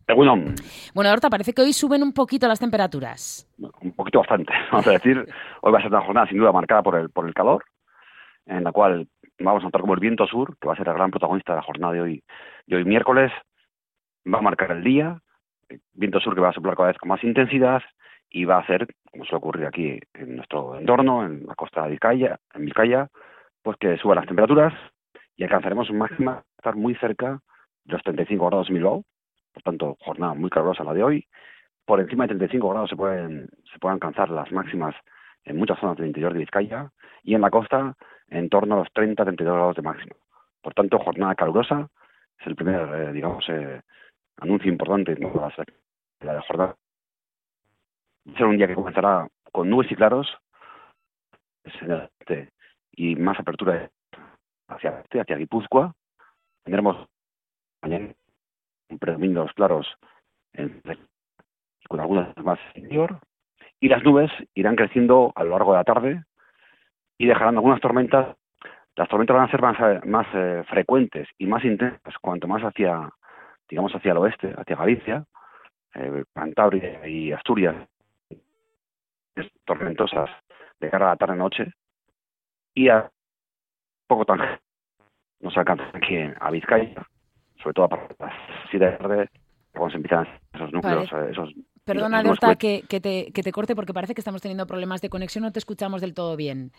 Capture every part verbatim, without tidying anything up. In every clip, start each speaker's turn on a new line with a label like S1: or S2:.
S1: Egunon.
S2: Bueno, Horta, parece que hoy suben un poquito las temperaturas.
S1: Un poquito bastante, vamos a decir. Hoy va a ser una jornada sin duda marcada por el, por el calor, en la cual vamos a notar como el viento sur, que va a ser el gran protagonista de la jornada de hoy, de hoy miércoles, va a marcar el día, el viento sur que va a soplar cada vez con más intensidad y va a hacer, como suele ocurrir aquí en nuestro entorno, en la costa de Vizcaya, en Vizcaya, pues que suban las temperaturas y alcanzaremos un máximo estar muy cerca de los treinta y cinco grados en Bilbao. Por tanto, jornada muy calurosa la de hoy. Por encima de treinta y cinco grados se pueden, se pueden alcanzar las máximas en muchas zonas del interior de Vizcaya y en la costa en torno a los treinta a treinta y dos grados de máximo. Por tanto, jornada calurosa es el primer, eh, digamos, eh, anuncio importante de la, de la jornada. Va a ser un día que comenzará con nubes y claros y más apertura hacia este, hacia Guipúzcoa. Tendremos mañana un predominio de los claros en, con algunas más interior, y las nubes irán creciendo a lo largo de la tarde y dejarán algunas tormentas. Las tormentas van a ser más, más eh, frecuentes y más intensas cuanto más hacia, digamos, hacia el oeste, hacia Galicia, eh, Cantabria y Asturias, tormentosas de cara a la tarde-noche, y a poco tan nos alcanza aquí a Vizcaya, sobre todo a partir de las siete de la tarde, cuando se empiezan esos núcleos,
S2: Vale.
S1: eh, esos...
S2: Perdona, Horta, que, que, te, que te corte porque parece que estamos teniendo problemas de conexión, no te escuchamos del todo bien.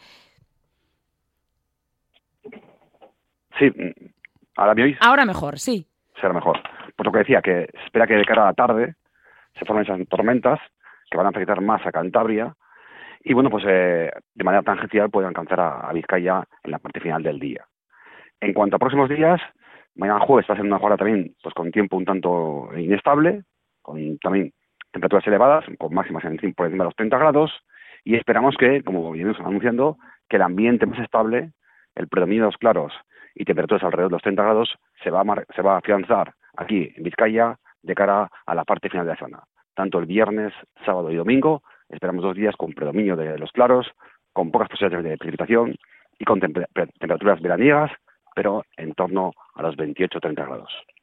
S1: Sí, ¿ahora me oís?
S2: Ahora mejor, sí.
S1: Será mejor. Pues lo que decía, que se espera que de cara a la tarde se formen esas tormentas que van a afectar más a Cantabria y, bueno, pues eh, de manera tangencial pueden alcanzar a, a Vizcaya en la parte final del día. En cuanto a próximos días, mañana jueves va a ser una jornada también pues con tiempo un tanto inestable, con también temperaturas elevadas, con máximas en, por encima de los treinta grados, y esperamos que, como venimos anunciando, que el ambiente más estable, el predominio de los claros y temperaturas alrededor de los treinta grados se va a, mar, se va a afianzar aquí en Vizcaya de cara a la parte final de la semana. Tanto el viernes, sábado y domingo, esperamos dos días con predominio de los claros, con pocas posibilidades de precipitación y con temper temperaturas veraniegas, pero en torno a los veintiocho a treinta grados.